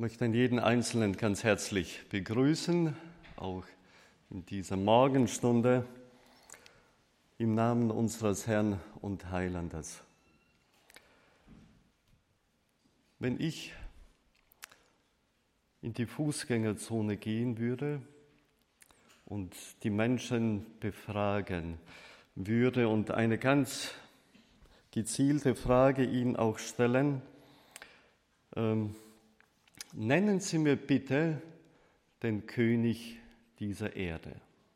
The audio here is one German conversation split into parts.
möchte jeden Einzelnen ganz herzlich begrüßen, auch in dieser Morgenstunde, im Namen unseres Herrn und Heilandes. Wenn ich in die Fußgängerzone gehen würde und die Menschen befragen würde und eine ganz gezielte Frage ihnen auch stellen, nennen Sie mir bitte den König dieser Erde.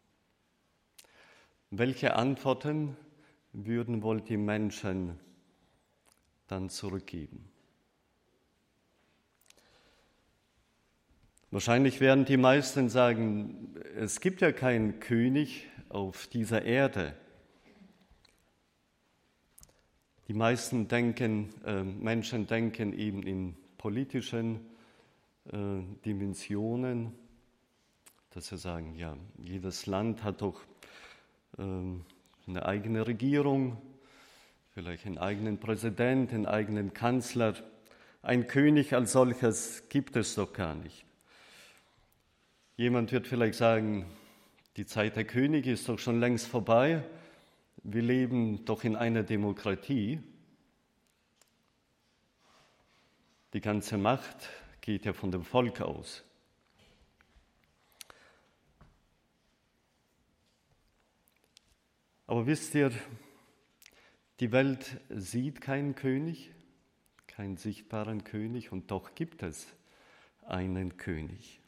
Welche Antworten würden wohl die Menschen dann zurückgeben? Wahrscheinlich werden die meisten sagen, es gibt ja keinen König auf dieser Erde. Die meisten Menschen denken eben in politischen Dimensionen, dass sie sagen, ja, jedes Land hat doch eine eigene Regierung, vielleicht einen eigenen Präsident, einen eigenen Kanzler. Ein König als solches gibt es doch gar nicht. Jemand wird vielleicht sagen, die Zeit der Könige ist doch schon längst vorbei. Wir leben doch in einer Demokratie. Die ganze Macht geht ja von dem Volk aus. Aber wisst ihr, die Welt sieht keinen König, keinen sichtbaren König, und doch gibt es einen König.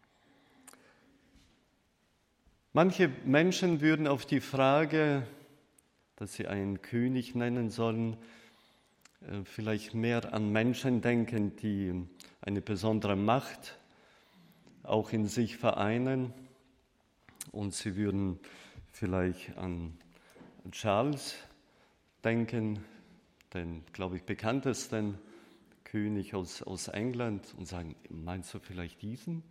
Manche Menschen würden auf die Frage, dass sie einen König nennen sollen, vielleicht mehr an Menschen denken, die eine besondere Macht auch in sich vereinen. Und sie würden vielleicht an Charles denken, den, glaube ich, bekanntesten König aus England, und sagen, meinst du vielleicht diesen?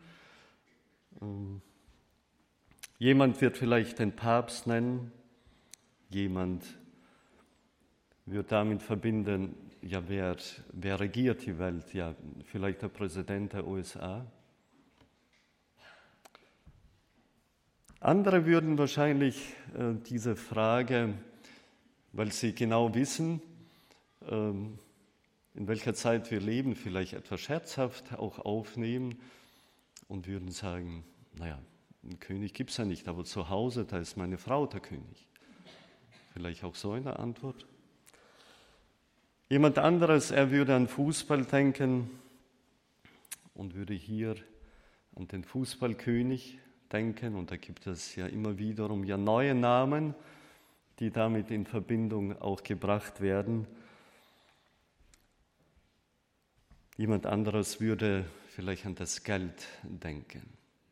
Jemand wird vielleicht den Papst nennen, jemand wird damit verbinden, ja, wer regiert die Welt? Ja, vielleicht der Präsident der USA. Andere würden wahrscheinlich diese Frage, weil sie genau wissen, in welcher Zeit wir leben, vielleicht etwas scherzhaft auch aufnehmen und würden sagen, naja, einen König gibt es ja nicht, aber zu Hause, da ist meine Frau der König. Vielleicht auch so eine Antwort. Jemand anderes, er würde an Fußball denken und würde hier an den Fußballkönig denken. Und da gibt es ja immer wiederum ja neue Namen, die damit in Verbindung auch gebracht werden. Jemand anderes würde vielleicht an das Geld denken.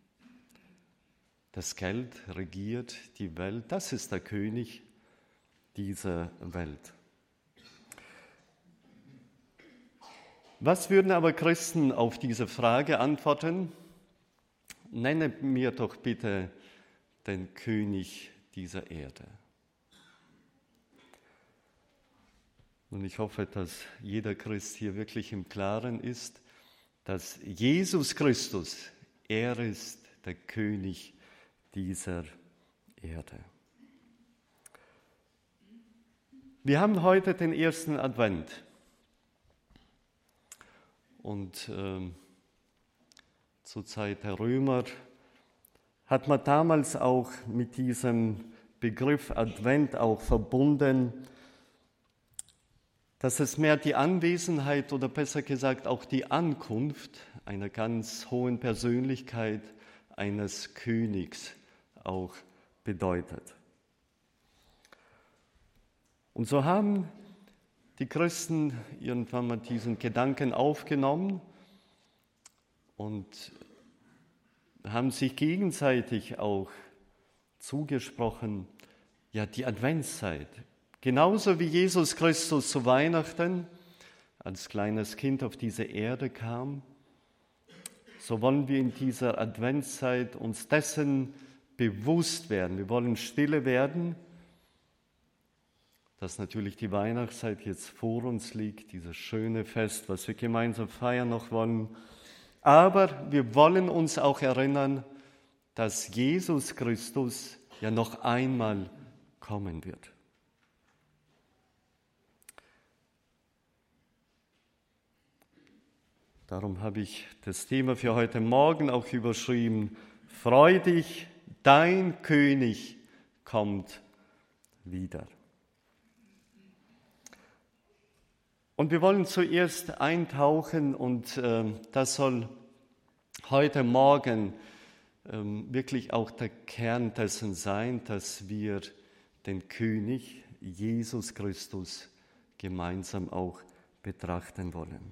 Das Geld regiert die Welt, das ist der König dieser Welt. Was würden aber Christen auf diese Frage antworten? Nenne mir doch bitte den König dieser Erde. Und ich hoffe, dass jeder Christ hier wirklich im Klaren ist, dass Jesus Christus, er ist der König dieser Erde. Wir haben heute den ersten Advent. Und zur Zeit der Römer hat man damals auch mit diesem Begriff Advent auch verbunden, dass es mehr die Anwesenheit oder besser gesagt auch die Ankunft einer ganz hohen Persönlichkeit, eines Königs auch bedeutet. Und so haben die Christen irgendwann mal diesen Gedanken aufgenommen und haben sich gegenseitig auch zugesprochen, ja, die Adventszeit. Genauso wie Jesus Christus zu Weihnachten als kleines Kind auf diese Erde kam, so wollen wir in dieser Adventszeit uns dessen bewusst werden. Wir wollen stille werden, dass natürlich die Weihnachtszeit jetzt vor uns liegt, dieses schöne Fest, was wir gemeinsam feiern noch wollen. Aber wir wollen uns auch erinnern, dass Jesus Christus ja noch einmal kommen wird. Darum habe ich das Thema für heute Morgen auch überschrieben: Freu dich, dein König kommt wieder. Und wir wollen zuerst eintauchen, und das soll heute Morgen wirklich auch der Kern dessen sein, dass wir den König Jesus Christus gemeinsam auch betrachten wollen.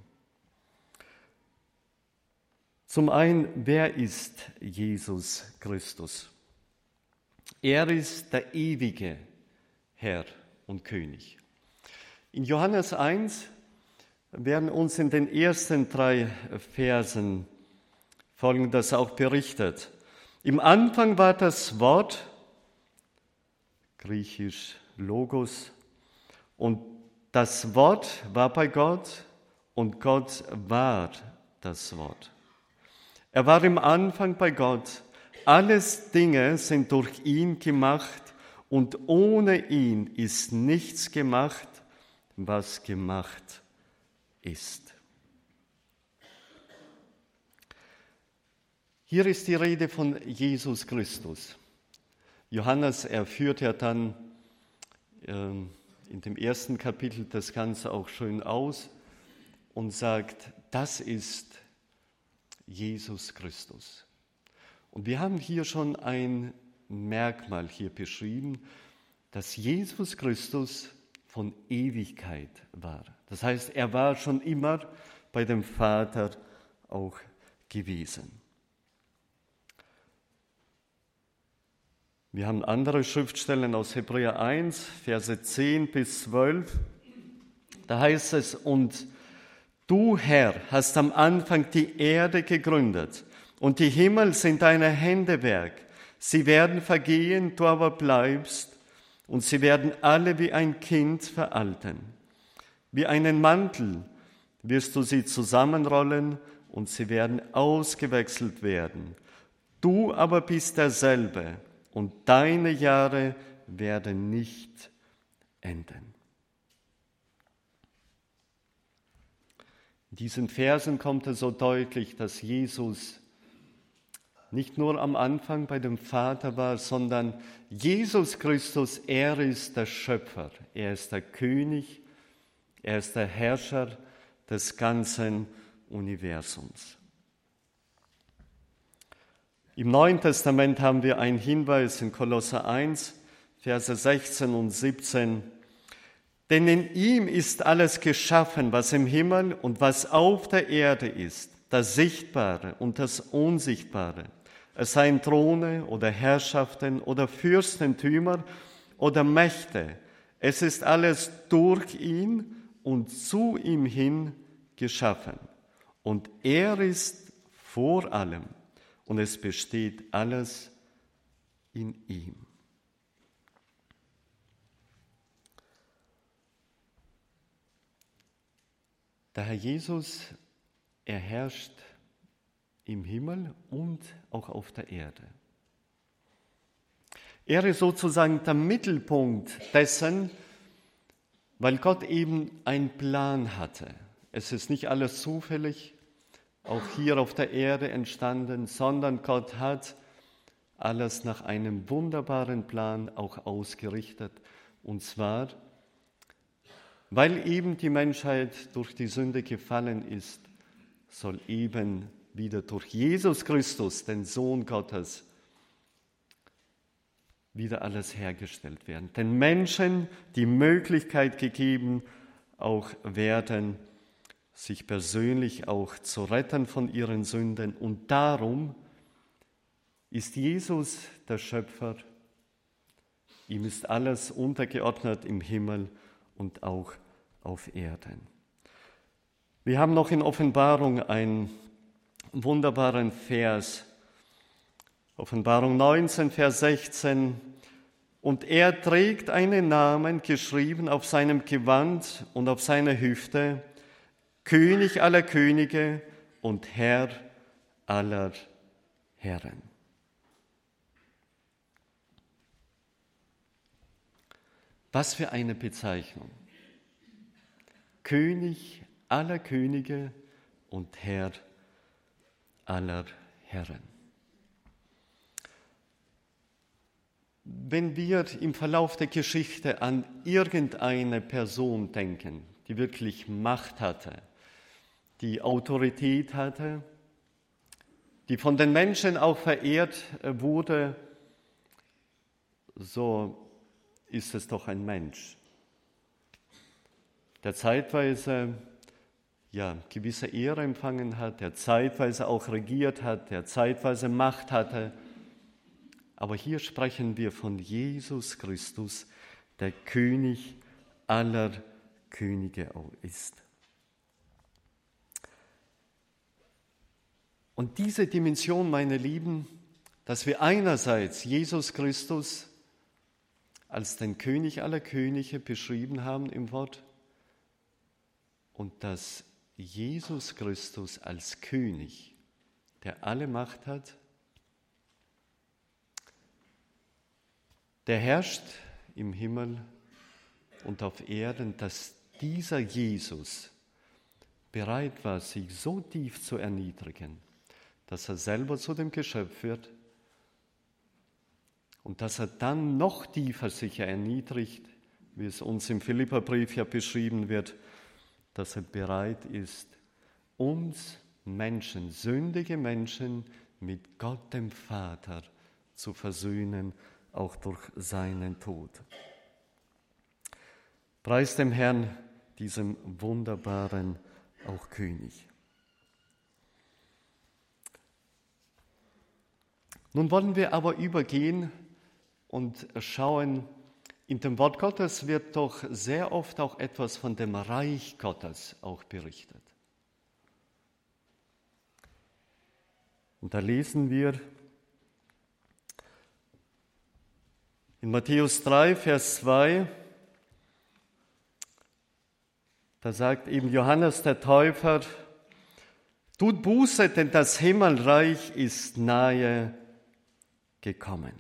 Zum einen, wer ist Jesus Christus? Er ist der ewige Herr und König. In Johannes 1 werden uns in den ersten 3 Versen Folgendes auch berichtet. Im Anfang war das Wort, griechisch Logos, und das Wort war bei Gott und Gott war das Wort. Er war im Anfang bei Gott. Alles Dinge sind durch ihn gemacht und ohne ihn ist nichts gemacht, was gemacht ist. Hier ist die Rede von Jesus Christus. Johannes, er führt ja dann in dem ersten Kapitel das Ganze auch schön aus und sagt, das ist Jesus Christus. Und wir haben hier schon ein Merkmal hier beschrieben, dass Jesus Christus von Ewigkeit war. Das heißt, er war schon immer bei dem Vater auch gewesen. Wir haben andere Schriftstellen aus Hebräer 1, Verse 10 bis 12. Da heißt es, und du, Herr, hast am Anfang die Erde gegründet und die Himmel sind deine Händewerk. Sie werden vergehen, du aber bleibst, und sie werden alle wie ein Kind veralten. Wie einen Mantel wirst du sie zusammenrollen und sie werden ausgewechselt werden. Du aber bist derselbe und deine Jahre werden nicht enden. In diesen Versen kommt es so deutlich, dass Jesus nicht nur am Anfang bei dem Vater war, sondern Jesus Christus, er ist der Schöpfer, er ist der König, er ist der Herrscher des ganzen Universums. Im Neuen Testament haben wir einen Hinweis in Kolosser 1, Verse 16 und 17. Denn in ihm ist alles geschaffen, was im Himmel und was auf der Erde ist, das Sichtbare und das Unsichtbare. Es seien Throne oder Herrschaften oder Fürstentümer oder Mächte. Es ist alles durch ihn und zu ihm hin geschaffen. Und er ist vor allem und es besteht alles in ihm. Der Herr Jesus, er herrscht im Himmel und auch auf der Erde. Er ist sozusagen der Mittelpunkt dessen, weil Gott eben einen Plan hatte. Es ist nicht alles zufällig, auch hier auf der Erde entstanden, sondern Gott hat alles nach einem wunderbaren Plan auch ausgerichtet. Und zwar, weil eben die Menschheit durch die Sünde gefallen ist, soll eben wieder durch Jesus Christus, den Sohn Gottes, wieder alles hergestellt werden. Den Menschen die Möglichkeit gegeben, auch werden, sich persönlich auch zu retten von ihren Sünden. Und darum ist Jesus der Schöpfer. Ihm ist alles untergeordnet im Himmel und auch auf Erden. Wir haben noch in Offenbarung einen wunderbaren Vers, Offenbarung 19, Vers 16. Und er trägt einen Namen geschrieben auf seinem Gewand und auf seiner Hüfte, König aller Könige und Herr aller Herren. Was für eine Bezeichnung. König aller Könige und Herr aller Herren. Wenn wir im Verlauf der Geschichte an irgendeine Person denken, die wirklich Macht hatte, die Autorität hatte, die von den Menschen auch verehrt wurde, so ist es doch ein Mensch, der zeitweise gewisse Ehre empfangen hat, der zeitweise auch regiert hat, der zeitweise Macht hatte. Aber hier sprechen wir von Jesus Christus, der König aller Könige ist. Und diese Dimension, meine Lieben, dass wir einerseits Jesus Christus als den König aller Könige beschrieben haben im Wort und dass Jesus Christus als König, der alle Macht hat, der herrscht im Himmel und auf Erden, dass dieser Jesus bereit war, sich so tief zu erniedrigen, dass er selber zu dem Geschöpf wird und dass er dann noch tiefer sich erniedrigt, wie es uns im Philipperbrief ja beschrieben wird, dass er bereit ist, uns Menschen, sündige Menschen mit Gott dem Vater zu versöhnen, auch durch seinen Tod. Preis dem Herrn, diesem wunderbaren auch König. Nun wollen wir aber übergehen und schauen, in dem Wort Gottes wird doch sehr oft auch etwas von dem Reich Gottes auch berichtet. Und da lesen wir in Matthäus 3, Vers 2, da sagt eben Johannes der Täufer, tut Buße, denn das Himmelreich ist nahe gekommen.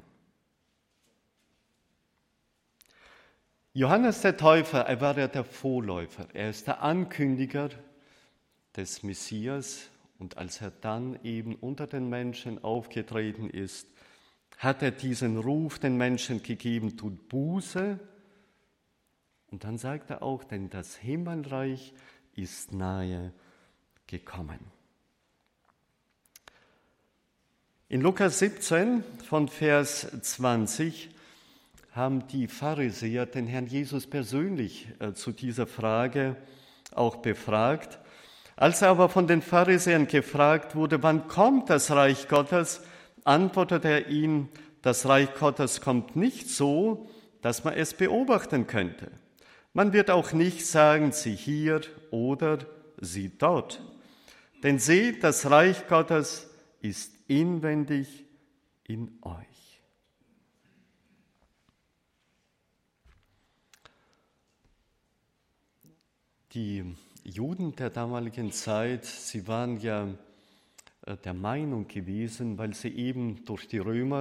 Johannes der Täufer, er war ja der Vorläufer, er ist der Ankündiger des Messias und als er dann eben unter den Menschen aufgetreten ist, hat er diesen Ruf den Menschen gegeben, tut Buße. Und dann sagt er auch, denn das Himmelreich ist nahe gekommen. In Lukas 17 von Vers 20 haben die Pharisäer den Herrn Jesus persönlich zu dieser Frage auch befragt. Als er aber von den Pharisäern gefragt wurde, wann kommt das Reich Gottes, antwortete er ihnen, das Reich Gottes kommt nicht so, dass man es beobachten könnte. Man wird auch nicht sagen, sieh hier oder sieh dort. Denn seht, das Reich Gottes ist inwendig in euch. Die Juden der damaligen Zeit, sie waren ja der Meinung gewesen, weil sie eben durch die Römer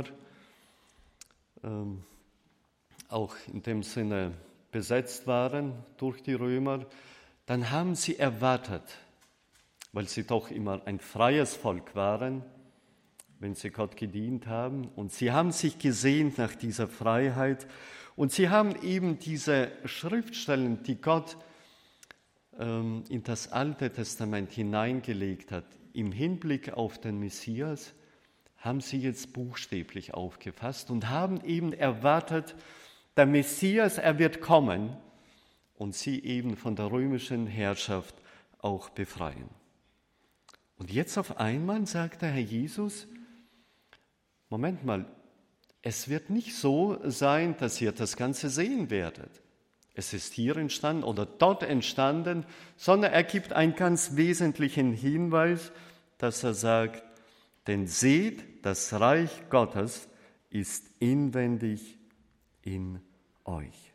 auch in dem Sinne besetzt waren durch die Römer, dann haben sie erwartet, weil sie doch immer ein freies Volk waren, wenn sie Gott gedient haben, und sie haben sich gesehnt nach dieser Freiheit und sie haben eben diese Schriftstellen, die Gott in das Alte Testament hineingelegt hat, im Hinblick auf den Messias, haben sie jetzt buchstäblich aufgefasst und haben eben erwartet, der Messias, er wird kommen und sie eben von der römischen Herrschaft auch befreien. Und jetzt auf einmal sagt der Herr Jesus, Moment mal, es wird nicht so sein, dass ihr das Ganze sehen werdet. Es ist hier entstanden oder dort entstanden, sondern er gibt einen ganz wesentlichen Hinweis, dass er sagt, denn seht, das Reich Gottes ist inwendig in euch.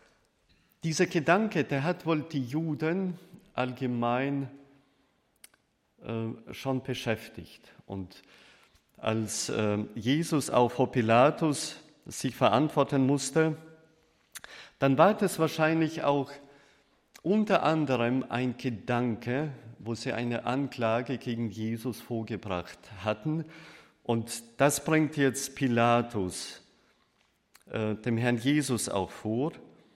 Dieser Gedanke, der hat wohl die Juden allgemein schon beschäftigt. Und als Jesus auch vor Pilatus sich verantworten musste, dann war das wahrscheinlich auch unter anderem ein Gedanke, wo sie eine Anklage gegen Jesus vorgebracht hatten. Und das bringt jetzt Pilatus dem Herrn Jesus auch vor.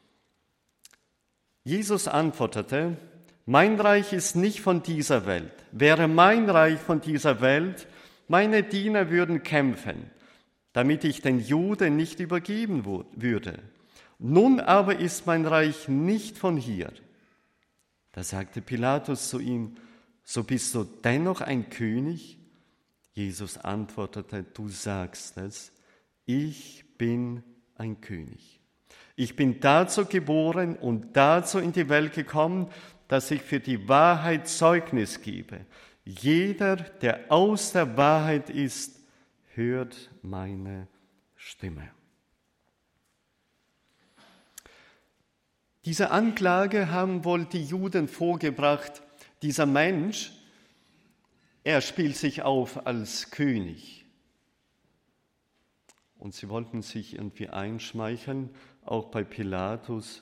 Jesus antwortete: Mein Reich ist nicht von dieser Welt. Wäre mein Reich von dieser Welt, meine Diener würden kämpfen, damit ich den Juden nicht übergeben würde. Nun aber ist mein Reich nicht von hier. Da sagte Pilatus zu ihm: So bist du dennoch ein König? Jesus antwortete: Du sagst es, ich bin ein König. Ich bin dazu geboren und dazu in die Welt gekommen, dass ich für die Wahrheit Zeugnis gebe. Jeder, der aus der Wahrheit ist, hört meine Stimme. Diese Anklage haben wohl die Juden vorgebracht. Dieser Mensch, er spielt sich auf als König. Und sie wollten sich irgendwie einschmeicheln, auch bei Pilatus.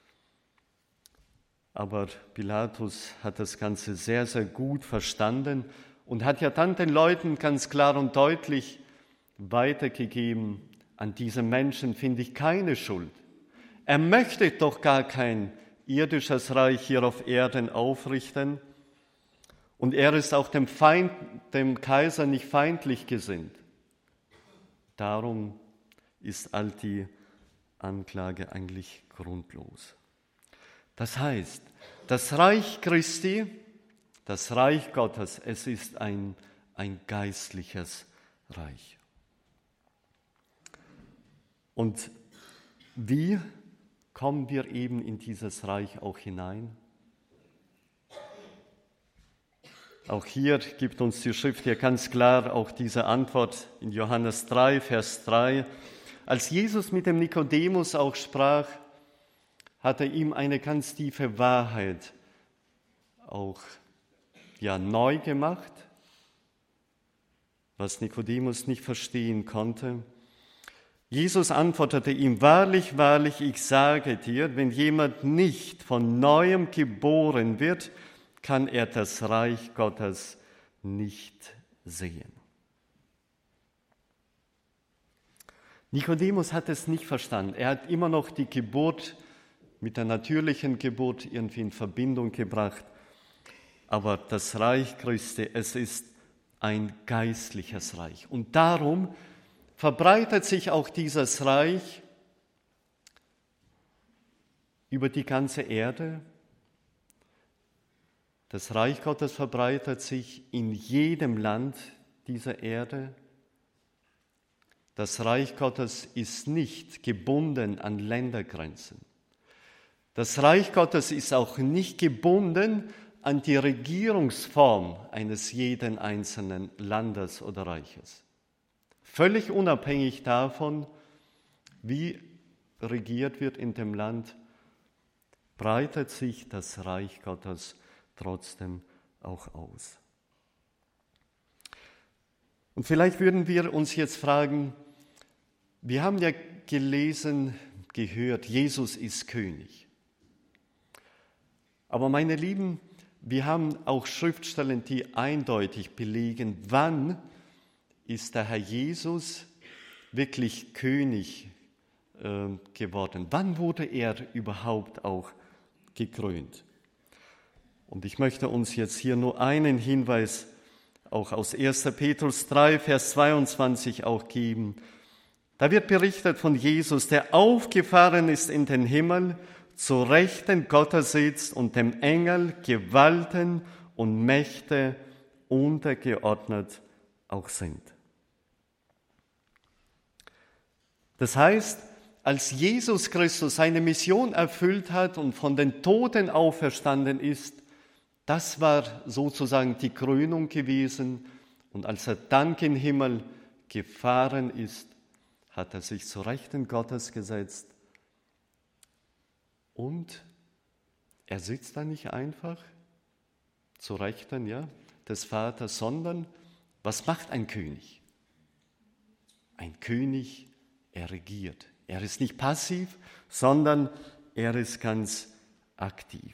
Aber Pilatus hat das Ganze sehr, sehr gut verstanden und hat ja dann den Leuten ganz klar und deutlich weitergegeben: An diesem Menschen finde ich keine Schuld. Er möchte doch gar kein irdisches Reich hier auf Erden aufrichten. Und er ist auch dem Kaiser nicht feindlich gesinnt. Darum ist all die Anklage eigentlich grundlos. Das heißt, das Reich Christi, das Reich Gottes, es ist ein geistliches Reich. Und wie kommen wir eben in dieses Reich auch hinein? Auch hier gibt uns die Schrift hier ganz klar auch diese Antwort in Johannes 3, Vers 3. Als Jesus mit dem Nikodemus auch sprach, hat er ihm eine ganz tiefe Wahrheit auch neu gemacht, was Nikodemus nicht verstehen konnte. Jesus antwortete ihm: Wahrlich, wahrlich, ich sage dir, wenn jemand nicht von Neuem geboren wird, kann er das Reich Gottes nicht sehen. Nikodemus hat es nicht verstanden. Er hat immer noch die Geburt mit der natürlichen Geburt irgendwie in Verbindung gebracht. Aber das Reich Christi, es ist ein geistliches Reich. Und darum verbreitet sich auch dieses Reich über die ganze Erde. Das Reich Gottes verbreitet sich in jedem Land dieser Erde. Das Reich Gottes ist nicht gebunden an Ländergrenzen. Das Reich Gottes ist auch nicht gebunden an die Regierungsform eines jeden einzelnen Landes oder Reiches. Völlig unabhängig davon, wie regiert wird in dem Land, breitet sich das Reich Gottes trotzdem auch aus. Und vielleicht würden wir uns jetzt fragen, wir haben ja gelesen, gehört, Jesus ist König. Aber meine Lieben, wir haben auch Schriftstellen, die eindeutig belegen, wann ist der Herr Jesus wirklich König geworden. Wann wurde er überhaupt auch gekrönt? Und ich möchte uns jetzt hier nur einen Hinweis auch aus 1. Petrus 3, Vers 22 auch geben. Da wird berichtet von Jesus, der aufgefahren ist in den Himmel, zu Rechten Gottes sitzt und dem Engel Gewalten und Mächte untergeordnet auch sind. Das heißt, als Jesus Christus seine Mission erfüllt hat und von den Toten auferstanden ist, das war sozusagen die Krönung gewesen. Und als er dann gen Himmel gefahren ist, hat er sich zu Rechten Gottes gesetzt. Und er sitzt da nicht einfach zu Rechten, ja? des Vaters, sondern was macht ein König? Ein König, er regiert. Er ist nicht passiv, sondern er ist ganz aktiv.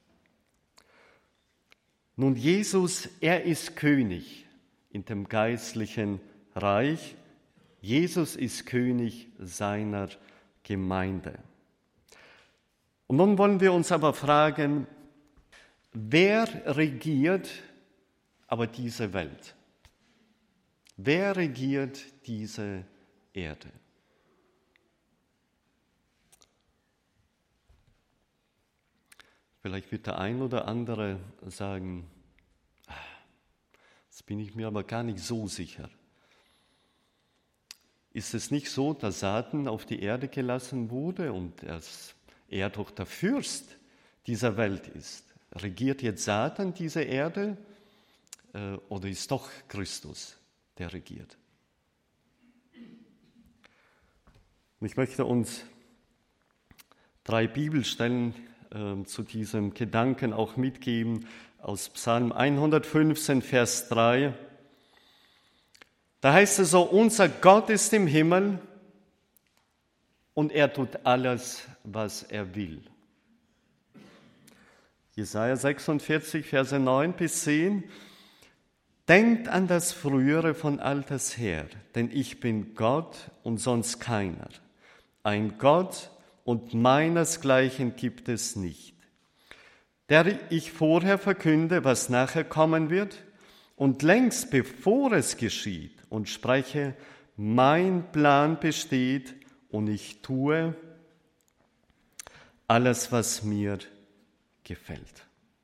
Nun, Jesus, er ist König in dem geistlichen Reich. Jesus ist König seiner Gemeinde. Und nun wollen wir uns aber fragen, wer regiert aber diese Welt? Wer regiert diese Erde? Vielleicht wird der ein oder andere sagen, jetzt bin ich mir aber gar nicht so sicher. Ist es nicht so, dass Satan auf die Erde gelassen wurde und er doch der Fürst dieser Welt ist? Regiert jetzt Satan diese Erde oder ist doch Christus, der regiert? Und ich möchte uns 3 Bibelstellen zu diesem Gedanken auch mitgeben aus Psalm 115, Vers 3. Da heißt es so, unser Gott ist im Himmel und er tut alles, was er will. Jesaja 46, Verse 9 bis 10. Denkt an das Frühere von alters her, denn ich bin Gott und sonst keiner. Ein Gott und meinesgleichen gibt es nicht, der ich vorher verkünde, was nachher kommen wird, und längst bevor es geschieht und spreche, mein Plan besteht und ich tue alles, was mir gefällt.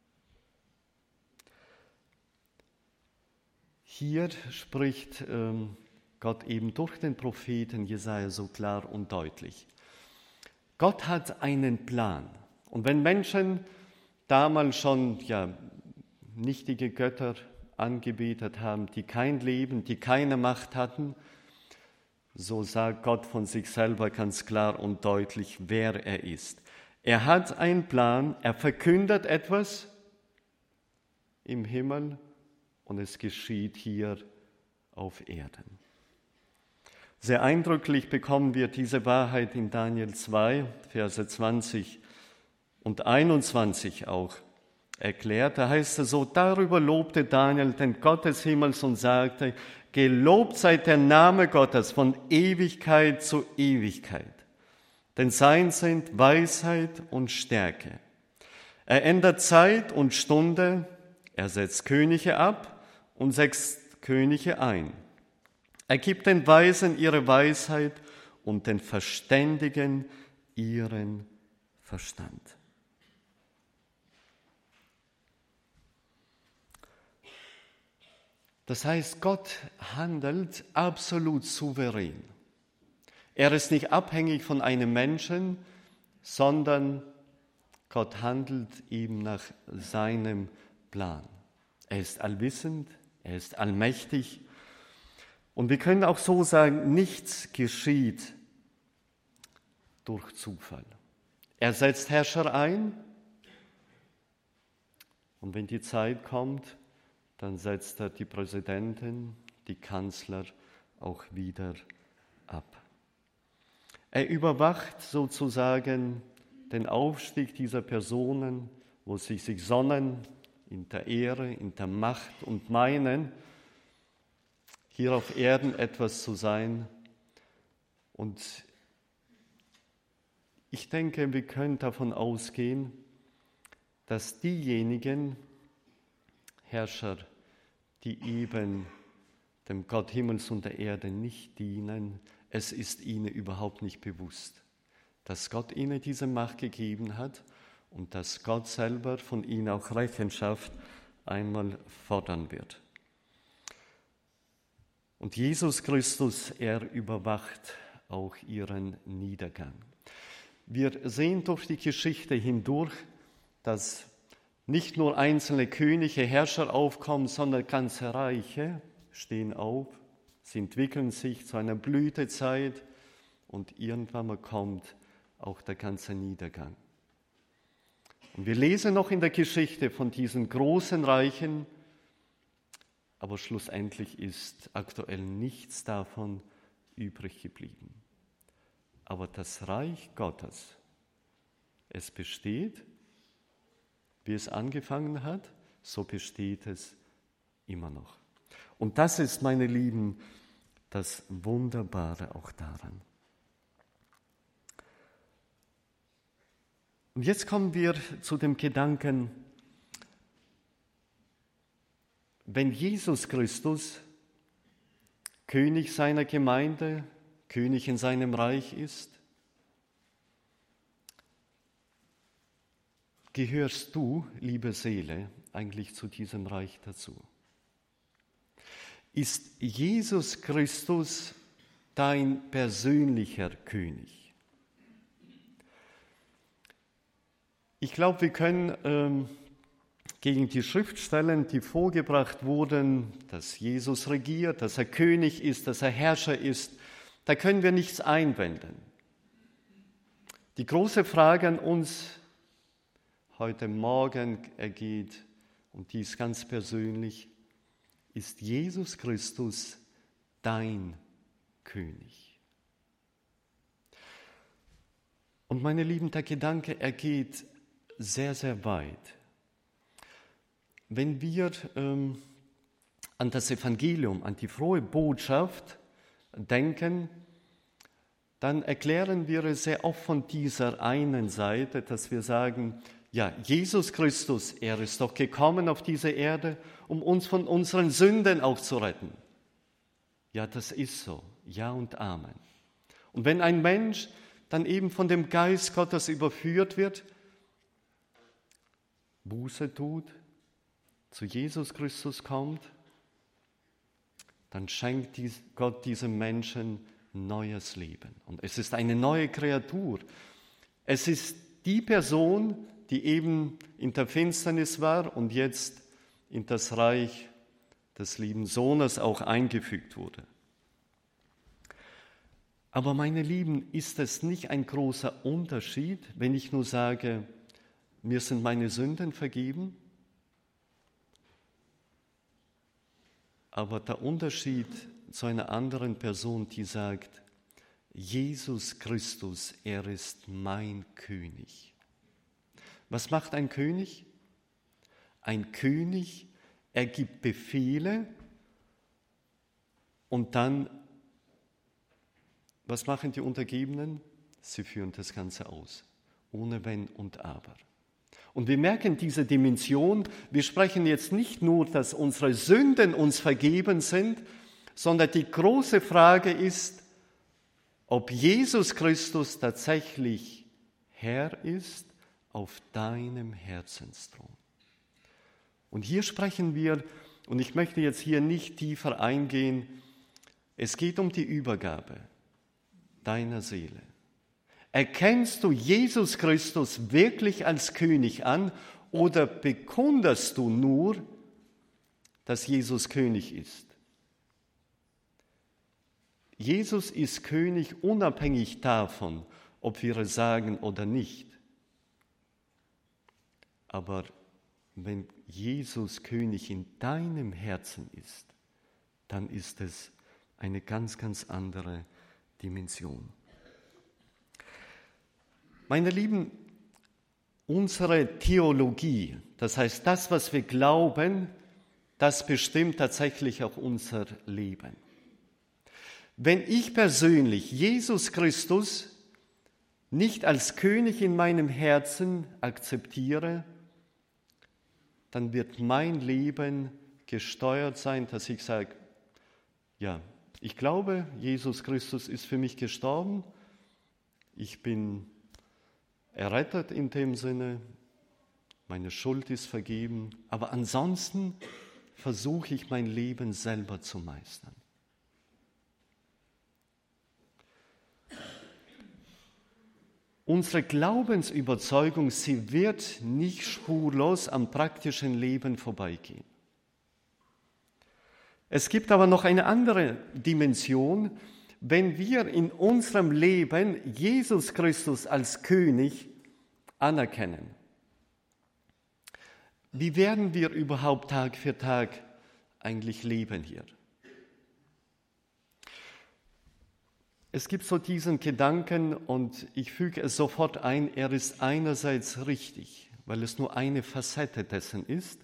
Hier spricht Gott eben durch den Propheten Jesaja so klar und deutlich. Gott hat einen Plan. Und wenn Menschen damals schon nichtige Götter angebetet haben, die kein Leben, die keine Macht hatten, so sagt Gott von sich selber ganz klar und deutlich, wer er ist. Er hat einen Plan, er verkündet etwas im Himmel und es geschieht hier auf Erden. Sehr eindrücklich bekommen wir diese Wahrheit in Daniel 2, Verse 20 und 21 auch erklärt. Da heißt es so, darüber lobte Daniel den Gott des Himmels und sagte, gelobt sei der Name Gottes von Ewigkeit zu Ewigkeit. Denn sein sind Weisheit und Stärke. Er ändert Zeit und Stunde, er setzt Könige ab und setzt Könige ein. Er gibt den Weisen ihre Weisheit und den Verständigen ihren Verstand. Das heißt, Gott handelt absolut souverän. Er ist nicht abhängig von einem Menschen, sondern Gott handelt ihm nach seinem Plan. Er ist allwissend, er ist allmächtig. Und wir können auch so sagen, nichts geschieht durch Zufall. Er setzt Herrscher ein und wenn die Zeit kommt, dann setzt er die Präsidenten, die Kanzler auch wieder ab. Er überwacht sozusagen den Aufstieg dieser Personen, wo sie sich sonnen in der Ehre, in der Macht und meinen, hier auf Erden etwas zu sein. Und ich denke, wir können davon ausgehen, dass diejenigen Herrscher, die eben dem Gott Himmels und der Erde nicht dienen, es ist ihnen überhaupt nicht bewusst, dass Gott ihnen diese Macht gegeben hat und dass Gott selber von ihnen auch Rechenschaft einmal fordern wird. Und Jesus Christus, er überwacht auch ihren Niedergang. Wir sehen durch die Geschichte hindurch, dass nicht nur einzelne Könige, Herrscher aufkommen, sondern ganze Reiche stehen auf, sie entwickeln sich zu einer Blütezeit und irgendwann mal kommt auch der ganze Niedergang. Und wir lesen noch in der Geschichte von diesen großen Reichen, aber schlussendlich ist aktuell nichts davon übrig geblieben. Aber das Reich Gottes, es besteht, wie es angefangen hat, so besteht es immer noch. Und das ist, meine Lieben, das Wunderbare auch daran. Und jetzt kommen wir zu dem Gedanken, wenn Jesus Christus König seiner Gemeinde, König in seinem Reich ist, gehörst du, liebe Seele, eigentlich zu diesem Reich dazu? Ist Jesus Christus dein persönlicher König? Ich glaube, wir können gegen die Schriftstellen, die vorgebracht wurden, dass Jesus regiert, dass er König ist, dass er Herrscher ist, da können wir nichts einwenden. Die große Frage an uns heute Morgen ergeht, und die ist ganz persönlich: Ist Jesus Christus dein König? Und meine Lieben, der Gedanke, er geht sehr, sehr weit. Wenn wir an das Evangelium, an die frohe Botschaft denken, dann erklären wir es sehr oft von dieser einen Seite, dass wir sagen, ja, Jesus Christus, er ist doch gekommen auf diese Erde, um uns von unseren Sünden auch zu retten. Ja, das ist so. Ja und Amen. Und wenn ein Mensch dann eben von dem Geist Gottes überführt wird, Buße tut, zu Jesus Christus kommt, dann schenkt Gott diesem Menschen neues Leben. Und es ist eine neue Kreatur. Es ist die Person, die eben in der Finsternis war und jetzt in das Reich des lieben Sohnes auch eingefügt wurde. Aber meine Lieben, ist es nicht ein großer Unterschied, wenn ich nur sage, mir sind meine Sünden vergeben? Aber der Unterschied zu einer anderen Person, die sagt, Jesus Christus, er ist mein König. Was macht ein König? Ein König, er gibt Befehle und dann, was machen die Untergebenen? Sie führen das Ganze aus, ohne Wenn und Aber. Und wir merken diese Dimension, wir sprechen jetzt nicht nur, dass unsere Sünden uns vergeben sind, sondern die große Frage ist, ob Jesus Christus tatsächlich Herr ist auf deinem Herzensthron. Und hier sprechen wir, und ich möchte jetzt hier nicht tiefer eingehen, es geht um die Übergabe deiner Seele. Erkennst du Jesus Christus wirklich als König an oder bekunderst du nur, dass Jesus König ist? Jesus ist König unabhängig davon, ob wir es sagen oder nicht. Aber wenn Jesus König in deinem Herzen ist, dann ist es eine ganz, ganz andere Dimension. Meine Lieben, unsere Theologie, das heißt das, was wir glauben, das bestimmt tatsächlich auch unser Leben. Wenn ich persönlich Jesus Christus nicht als König in meinem Herzen akzeptiere, dann wird mein Leben gesteuert sein, dass ich sage, ja, ich glaube, Jesus Christus ist für mich gestorben, ich bin errettet in dem Sinne, meine Schuld ist vergeben, aber ansonsten versuche ich mein Leben selber zu meistern. Unsere Glaubensüberzeugung, sie wird nicht spurlos am praktischen Leben vorbeigehen. Es gibt aber noch eine andere Dimension. Wenn wir in unserem Leben Jesus Christus als König anerkennen, wie werden wir überhaupt Tag für Tag eigentlich leben hier? Es gibt so diesen Gedanken und ich füge es sofort ein, er ist einerseits richtig, weil es nur eine Facette dessen ist.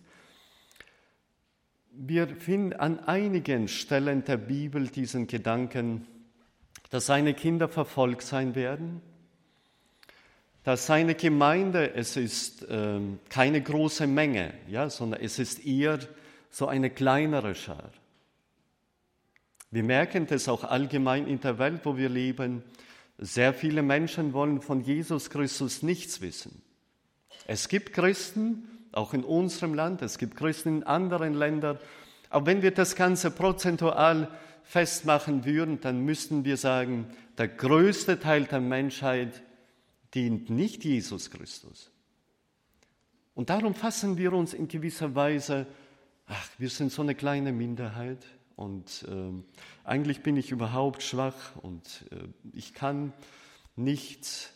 Wir finden an einigen Stellen der Bibel diesen Gedanken, dass seine Kinder verfolgt sein werden, dass seine Gemeinde, es ist keine große Menge, ja, sondern es ist eher so eine kleinere Schar. Wir merken das auch allgemein in der Welt, wo wir leben. Sehr viele Menschen wollen von Jesus Christus nichts wissen. Es gibt Christen, auch in unserem Land, es gibt Christen in anderen Ländern. Aber wenn wir das Ganze prozentual festmachen würden, dann müssten wir sagen, der größte Teil der Menschheit dient nicht Jesus Christus. Und darum fassen wir uns in gewisser Weise, wir sind so eine kleine Minderheit und eigentlich bin ich überhaupt schwach und ich kann nichts.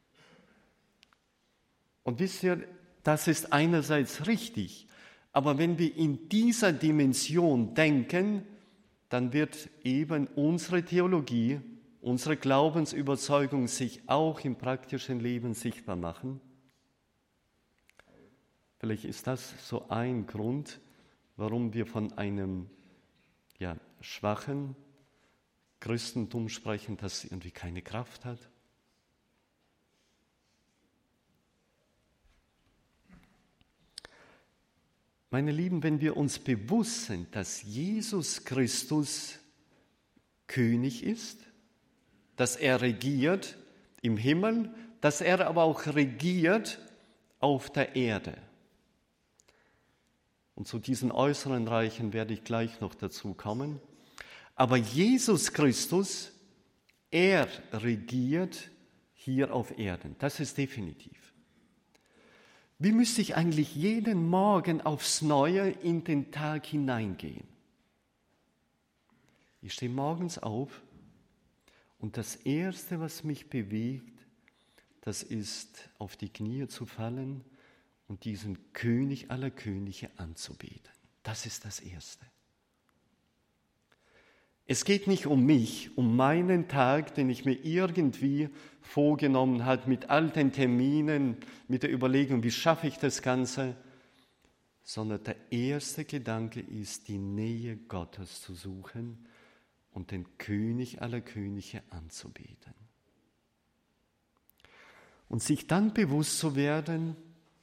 Und wisst ihr, das ist einerseits richtig, aber wenn wir in dieser Dimension denken, dann wird eben unsere Theologie, unsere Glaubensüberzeugung sich auch im praktischen Leben sichtbar machen. Vielleicht ist das so ein Grund, warum wir von einem schwachen Christentum sprechen, das irgendwie keine Kraft hat. Meine Lieben, wenn wir uns bewusst sind, dass Jesus Christus König ist, dass er regiert im Himmel, dass er aber auch regiert auf der Erde. Und zu diesen äußeren Reichen werde ich gleich noch dazu kommen. Aber Jesus Christus, er regiert hier auf Erden. Das ist definitiv. Wie müsste ich eigentlich jeden Morgen aufs Neue in den Tag hineingehen? Ich stehe morgens auf und das Erste, was mich bewegt, das ist, auf die Knie zu fallen und diesen König aller Könige anzubeten. Das ist das Erste. Es geht nicht um mich, um meinen Tag, den ich mir irgendwie vorgenommen habe, mit all den Terminen, mit der Überlegung, wie schaffe ich das Ganze, sondern der erste Gedanke ist, die Nähe Gottes zu suchen und den König aller Könige anzubeten. Und sich dann bewusst zu werden,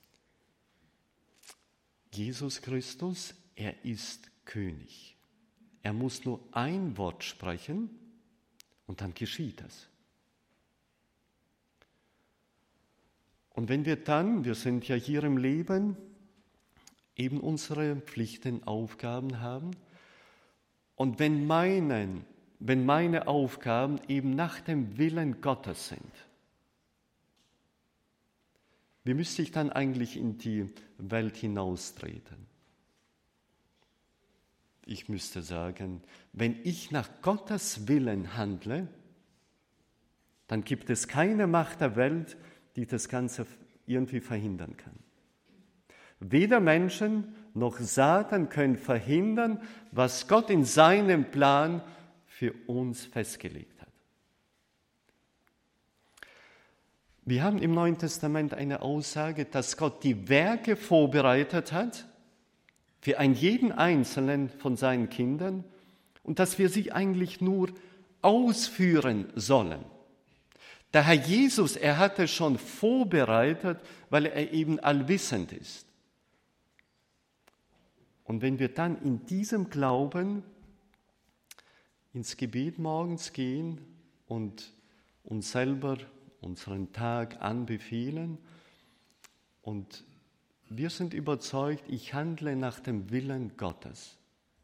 Jesus Christus, er ist König. Er muss nur ein Wort sprechen und dann geschieht es. Und wenn wir sind ja hier im Leben, eben unsere Pflichten, Aufgaben haben und wenn meine Aufgaben eben nach dem Willen Gottes sind, wie müsste ich dann eigentlich in die Welt hinaustreten? Ich müsste sagen, wenn ich nach Gottes Willen handle, dann gibt es keine Macht der Welt, die das Ganze irgendwie verhindern kann. Weder Menschen noch Satan können verhindern, was Gott in seinem Plan für uns festgelegt hat. Wir haben im Neuen Testament eine Aussage, dass Gott die Werke vorbereitet hat, für einen jeden Einzelnen von seinen Kindern und dass wir sie eigentlich nur ausführen sollen. Der Herr Jesus, er hatte schon vorbereitet, weil er eben allwissend ist. Und wenn wir dann in diesem Glauben ins Gebet morgens gehen und uns selber unseren Tag anbefehlen und wir sind überzeugt, ich handle nach dem Willen Gottes.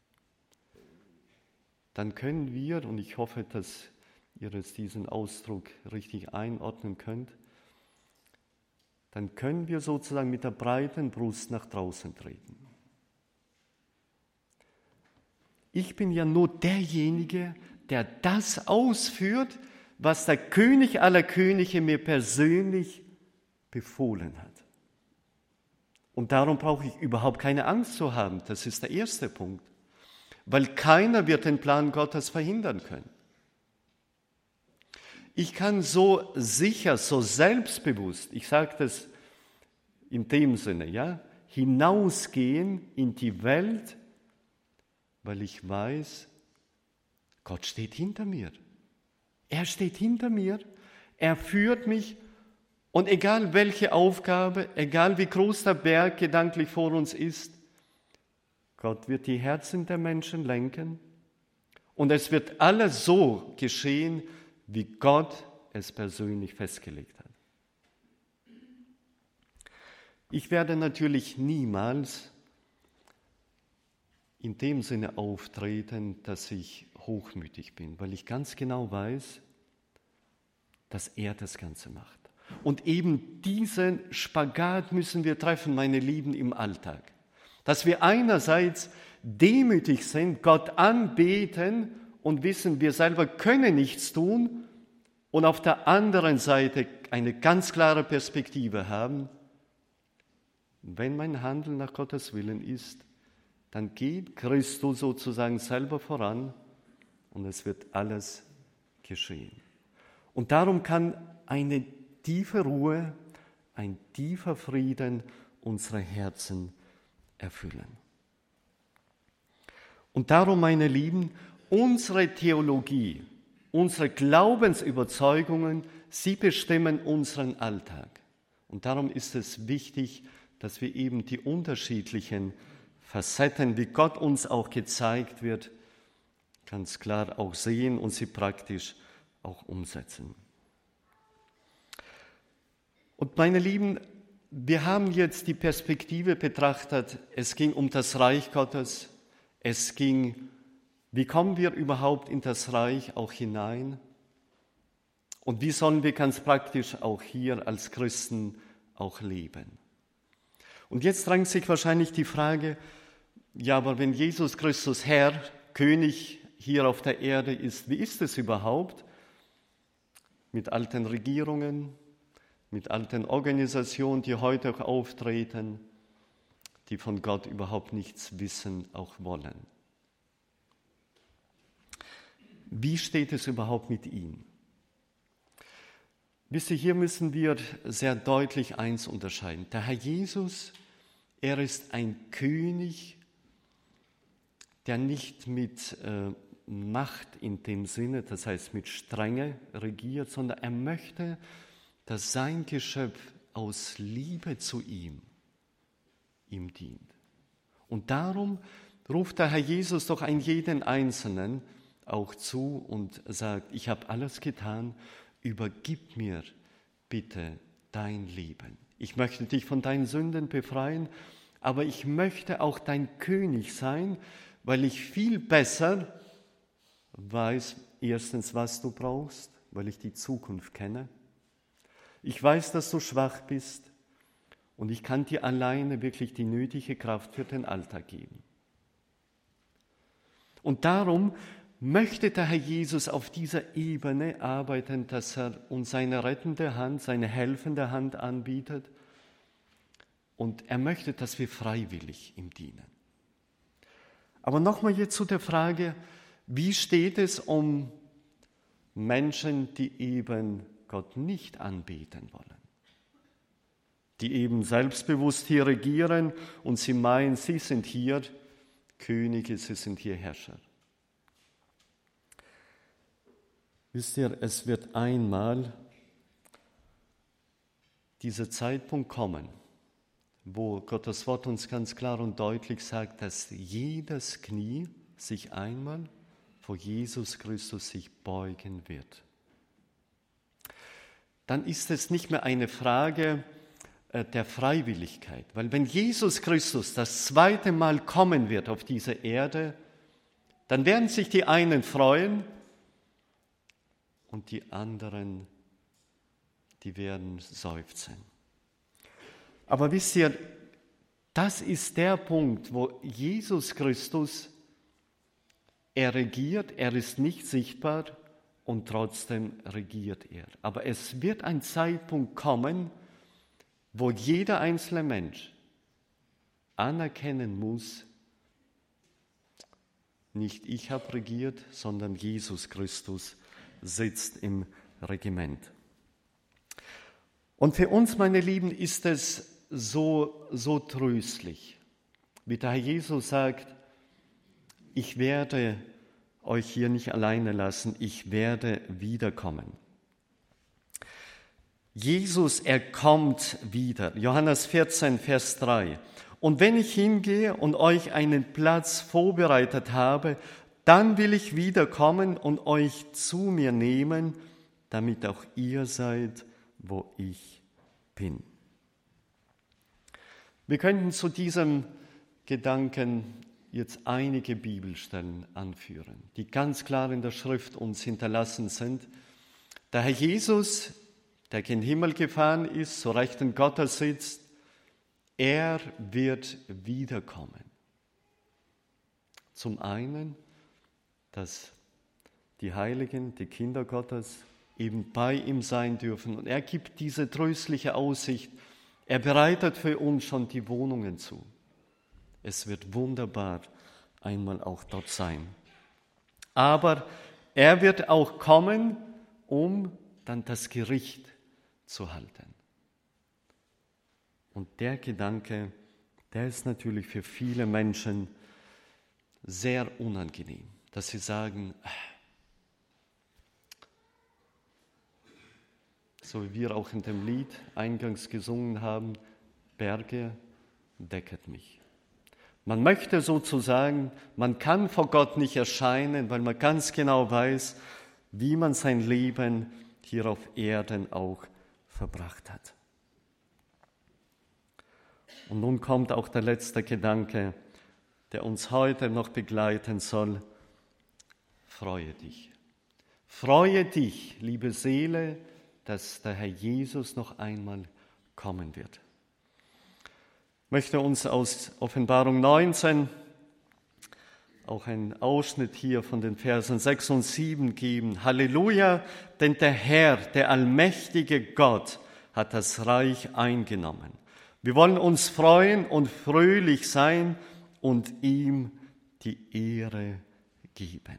Dann können wir, und ich hoffe, dass ihr jetzt diesen Ausdruck richtig einordnen könnt, dann können wir sozusagen mit der breiten Brust nach draußen treten. Ich bin ja nur derjenige, der das ausführt, was der König aller Könige mir persönlich befohlen hat. Und darum brauche ich überhaupt keine Angst zu haben. Das ist der erste Punkt. weil keiner wird den Plan Gottes verhindern können. Ich kann so sicher, so selbstbewusst, ich sage das in dem Sinne, ja, hinausgehen in die Welt, weil ich weiß, Gott steht hinter mir. Er steht hinter mir, er führt mich und egal welche Aufgabe, egal wie groß der Berg gedanklich vor uns ist, Gott wird die Herzen der Menschen lenken und es wird alles so geschehen, wie Gott es persönlich festgelegt hat. Ich werde natürlich niemals in dem Sinne auftreten, dass ich hochmütig bin, weil ich ganz genau weiß, dass er das Ganze macht. Und eben diesen Spagat müssen wir treffen, meine Lieben, im Alltag. Dass wir einerseits demütig sind, Gott anbeten und wissen, wir selber können nichts tun und auf der anderen Seite eine ganz klare Perspektive haben. Wenn mein Handeln nach Gottes Willen ist, dann geht Christus sozusagen selber voran und es wird alles geschehen. Und darum kann eine tiefe Ruhe, ein tiefer Frieden unsere Herzen erfüllen. Und darum, meine Lieben, unsere Theologie, unsere Glaubensüberzeugungen, sie bestimmen unseren Alltag. Und darum ist es wichtig, dass wir eben die unterschiedlichen Facetten, wie Gott uns auch gezeigt wird, ganz klar auch sehen und sie praktisch auch umsetzen. Und meine Lieben, wir haben jetzt die Perspektive betrachtet, es ging um das Reich Gottes, es ging, wie kommen wir überhaupt in das Reich auch hinein und wie sollen wir ganz praktisch auch hier als Christen auch leben. Und jetzt drängt sich wahrscheinlich die Frage, ja, aber wenn Jesus Christus Herr, König hier auf der Erde ist, wie ist es überhaupt mit alten Regierungen, mit alten Organisationen, die heute auch auftreten, die von Gott überhaupt nichts wissen, auch wollen? Wie steht es überhaupt mit ihm? Wisst ihr, hier müssen wir sehr deutlich eins unterscheiden. Der Herr Jesus, er ist ein König, der nicht mit Macht in dem Sinne, das heißt mit Strenge regiert, sondern er möchte, dass sein Geschöpf aus Liebe zu ihm dient. Und darum ruft der Herr Jesus doch einen jeden Einzelnen auch zu und sagt, ich habe alles getan, übergib mir bitte dein Leben. Ich möchte dich von deinen Sünden befreien, aber ich möchte auch dein König sein, weil ich viel besser weiß, erstens, was du brauchst, weil ich die Zukunft kenne. Ich weiß, dass du schwach bist und ich kann dir alleine wirklich die nötige Kraft für den Alltag geben. Und darum möchte der Herr Jesus auf dieser Ebene arbeiten, dass er uns seine rettende Hand, seine helfende Hand anbietet. Und er möchte, dass wir freiwillig ihm dienen. Aber nochmal jetzt zu der Frage, wie steht es um Menschen, die eben Gott nicht anbeten wollen? Die eben selbstbewusst hier regieren und sie meinen, sie sind hier Könige, sie sind hier Herrscher. Wisst ihr, es wird einmal dieser Zeitpunkt kommen, wo Gottes Wort uns ganz klar und deutlich sagt, dass jedes Knie sich einmal vor Jesus Christus sich beugen wird. Dann ist es nicht mehr eine Frage der Freiwilligkeit, weil wenn Jesus Christus das zweite Mal kommen wird auf diese Erde, dann werden sich die einen freuen und die anderen, die werden seufzen. Aber wisst ihr, das ist der Punkt, wo Jesus Christus, er regiert, er ist nicht sichtbar und trotzdem regiert er. Aber es wird ein Zeitpunkt kommen, wo jeder einzelne Mensch anerkennen muss, nicht ich habe regiert, sondern Jesus Christus sitzt im Regiment. Und für uns, meine Lieben, ist es so tröstlich, wie der Herr Jesus sagt, ich werde euch hier nicht alleine lassen, ich werde wiederkommen. Jesus, er kommt wieder. Johannes 14, Vers 3. Und wenn ich hingehe und euch einen Platz vorbereitet habe, dann will ich wiederkommen und euch zu mir nehmen, damit auch ihr seid, wo ich bin. Wir könnten zu diesem Gedanken jetzt einige Bibelstellen anführen, die ganz klar in der Schrift uns hinterlassen sind. Der Herr Jesus, der in den Himmel gefahren ist, zur Rechten Gottes sitzt, er wird wiederkommen. Zum einen, dass die Heiligen, die Kinder Gottes, eben bei ihm sein dürfen. Und er gibt diese tröstliche Aussicht. Er bereitet für uns schon die Wohnungen zu. Es wird wunderbar einmal auch dort sein. Aber er wird auch kommen, um dann das Gericht zu halten. Und der Gedanke, der ist natürlich für viele Menschen sehr unangenehm, dass sie sagen, so wie wir auch in dem Lied eingangs gesungen haben, Berge, decket mich. Man möchte sozusagen, man kann vor Gott nicht erscheinen, weil man ganz genau weiß, wie man sein Leben hier auf Erden auch verbracht hat. Und nun kommt auch der letzte Gedanke, der uns heute noch begleiten soll. Freue dich. Freue dich, liebe Seele, dass der Herr Jesus noch einmal kommen wird. Ich möchte uns aus Offenbarung 19 auch einen Ausschnitt hier von den Versen 6 und 7 geben. Halleluja, denn der Herr, der allmächtige Gott, hat das Reich eingenommen. Wir wollen uns freuen und fröhlich sein und ihm die Ehre geben.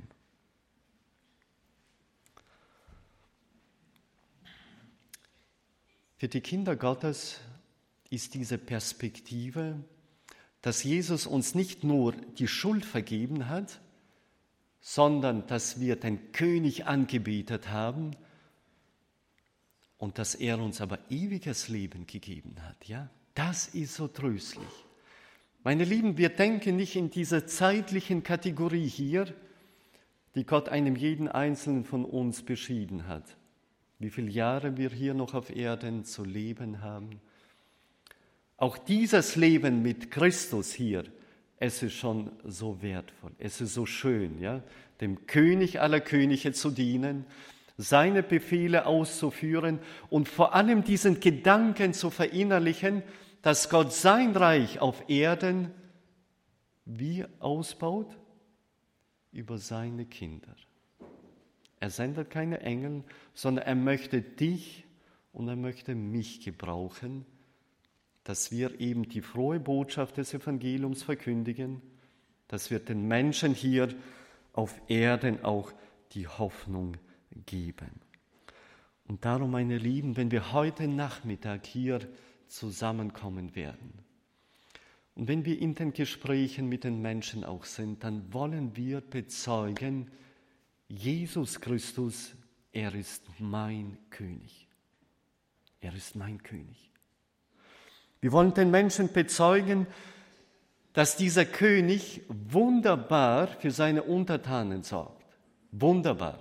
Für die Kinder Gottes ist diese Perspektive, dass Jesus uns nicht nur die Schuld vergeben hat, sondern dass wir den König angebetet haben und dass er uns aber ewiges Leben gegeben hat. Ja, das ist so tröstlich. Meine Lieben, wir denken nicht in dieser zeitlichen Kategorie hier, die Gott einem jeden Einzelnen von uns beschieden hat. Wie viele Jahre wir hier noch auf Erden zu leben haben. Auch dieses Leben mit Christus hier, es ist schon so wertvoll, es ist so schön, ja, dem König aller Könige zu dienen, seine Befehle auszuführen und vor allem diesen Gedanken zu verinnerlichen, dass Gott sein Reich auf Erden wie ausbaut? Über seine Kinder. Er sendet keine Engel, sondern er möchte dich und er möchte mich gebrauchen, dass wir eben die frohe Botschaft des Evangeliums verkündigen, dass wir den Menschen hier auf Erden auch die Hoffnung geben. Und darum, meine Lieben, wenn wir heute Nachmittag hier zusammenkommen werden und wenn wir in den Gesprächen mit den Menschen auch sind, dann wollen wir bezeugen, Jesus Christus, er ist mein König. Er ist mein König. Wir wollen den Menschen bezeugen, dass dieser König wunderbar für seine Untertanen sorgt. Wunderbar.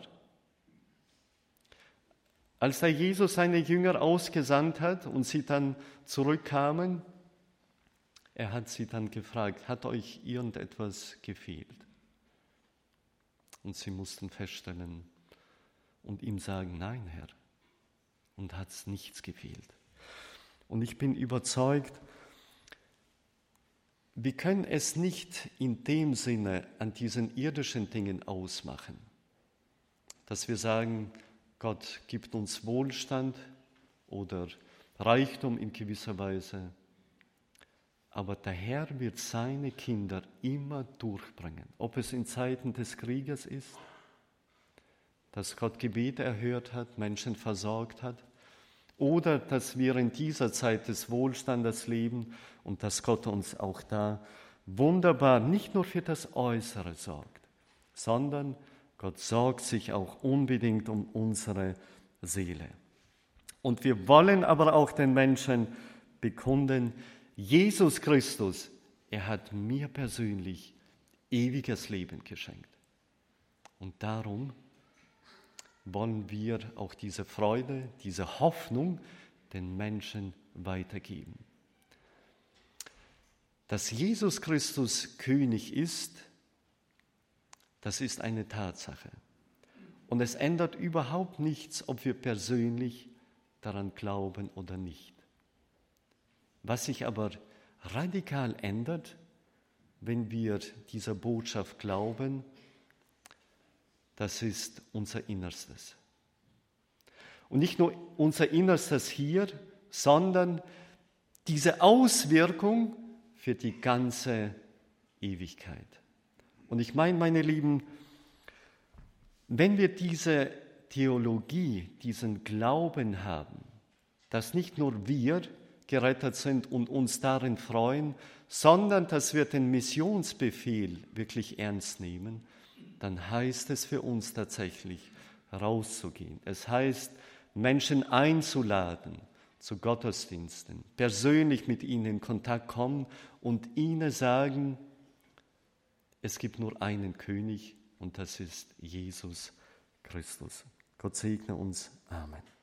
Als der Jesus seine Jünger ausgesandt hat und sie dann zurückkamen, er hat sie dann gefragt, hat euch irgendetwas gefehlt? Und sie mussten feststellen und ihm sagen, nein, Herr, und hat es nichts gefehlt. Und ich bin überzeugt, wir können es nicht in dem Sinne an diesen irdischen Dingen ausmachen, dass wir sagen, Gott gibt uns Wohlstand oder Reichtum in gewisser Weise. aber der Herr wird seine Kinder immer durchbringen. Ob es in Zeiten des Krieges ist, dass Gott Gebete erhört hat, Menschen versorgt hat, oder dass wir in dieser Zeit des Wohlstandes leben und dass Gott uns auch da wunderbar nicht nur für das Äußere sorgt, sondern Gott sorgt sich auch unbedingt um unsere Seele. Und wir wollen aber auch den Menschen bekunden, Jesus Christus, er hat mir persönlich ewiges Leben geschenkt. Und darum wollen wir auch diese Freude, diese Hoffnung den Menschen weitergeben. Dass Jesus Christus König ist, das ist eine Tatsache. Und es ändert überhaupt nichts, ob wir persönlich daran glauben oder nicht. Was sich aber radikal ändert, wenn wir dieser Botschaft glauben, das ist unser Innerstes. Und nicht nur unser Innerstes hier, sondern diese Auswirkung für die ganze Ewigkeit. Und ich meine, meine Lieben, wenn wir diese Theologie, diesen Glauben haben, dass nicht nur wir gerettet sind und uns darin freuen, sondern dass wir den Missionsbefehl wirklich ernst nehmen, dann heißt es für uns tatsächlich, rauszugehen. Es heißt, Menschen einzuladen zu Gottesdiensten, persönlich mit ihnen in Kontakt kommen und ihnen sagen, es gibt nur einen König und das ist Jesus Christus. Gott segne uns. Amen.